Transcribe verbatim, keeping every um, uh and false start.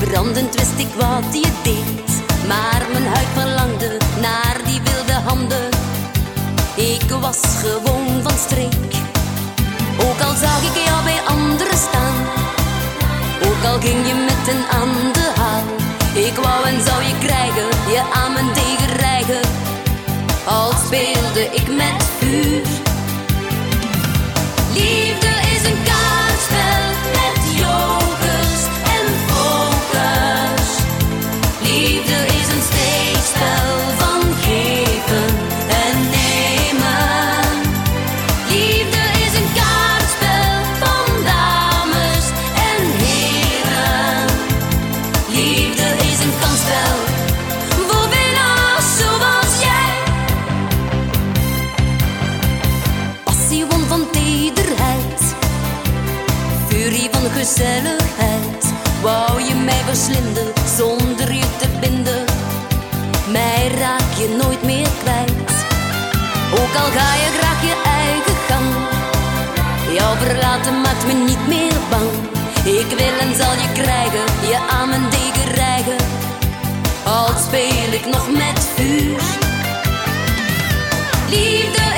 Brandend wist ik wat je deed, maar mijn huid verlangde naar die wilde handen. Ik was gewoon van streek, ook al zag ik jou bij anderen staan. Ook al ging je met een aan de haal, ik wou en zou je krijgen, je aan mijn degen rijgen. Al speelde ik met vuur. Liefde is een kaartspel met jokers en pokers. Liefde is een steekspel van geven en nemen. Liefde is een kaartspel van dames en heren. Liefde is een kansspel voor winnaars zoals jij. Passie won van tederheid, furie van gezelligheid. Wou je mij verslinden zonder je te binden? Mij raak je nooit meer kwijt, ook al ga je graag je eigen gang. Jou verlaten maakt me niet meer bang. Ik wil en zal je krijgen, je aan mijn degen rijgen. Al speel ik nog met vuur. Liefde